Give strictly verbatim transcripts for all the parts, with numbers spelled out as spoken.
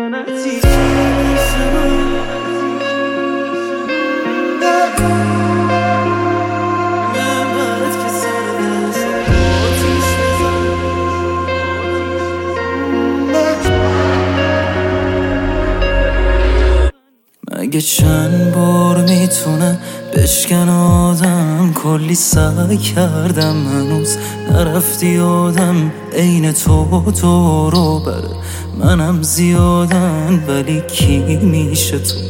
لعنتی میشه من مگه چند بار میتونه بشکن آدم؟ کلی سعی کردم هنوز نرفتی یادم. عین تو تو رو بره منم زیادن، ولی کی میشه تو؟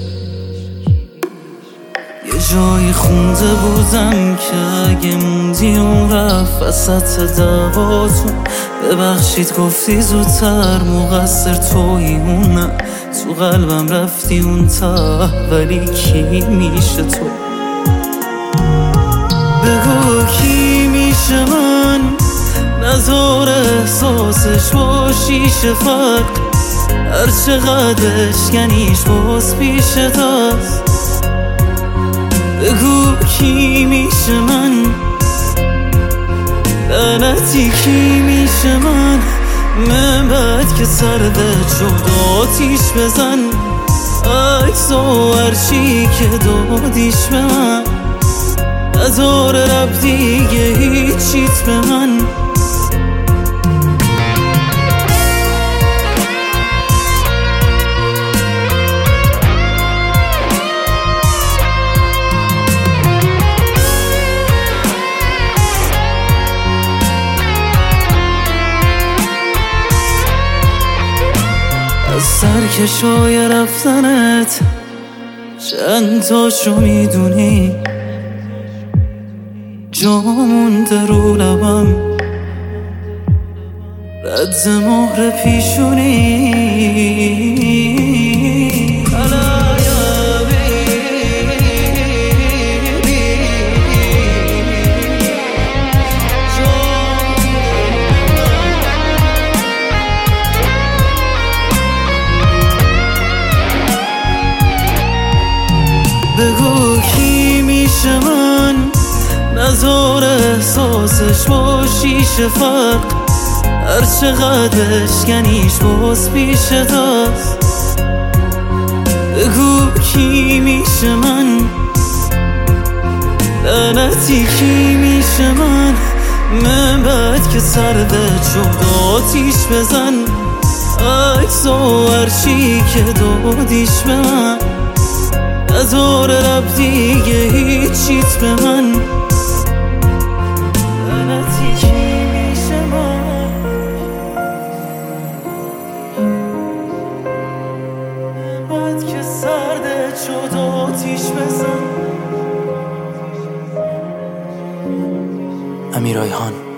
یه جایی خونده بودم که اگه موندی اون رفت وسط دعواتون. ببخشید گفتی زودتر مقصر تویی اون نه، تو قلبم رفتی اون ته، ولی کی میشه تو؟ بگو کی میشه من؟ نذار احساسش با شیشه فرق، هر چقدر اشکنیش باز پیش دست. بگو کی میشه من؟ لعنتی کی میشه من؟ من بعد که سرده شد آتیش بزن، عکس و هرچی که دادیش به من. نداره رب دیگه هیچیت به من. از سرکشای رفتنت چند تاشو میدونی؟ جا مونده رو لبم رد مهر پیشونی. بگو کی میشه من؟ نذار احساسش با شیشه فرق، هر چقدر اشکنیش باز پیش دست. بگو کی میشه من؟ لعنتی کی میشه من؟ من بعد که سرده شد آتیش بزن، عکس و هرچی که دادیش به من. نداره رب دیگه هیچیت به من. لعنتی کی میشه من؟ بعد که سرده شد آتیش بزن. امیر آیهان.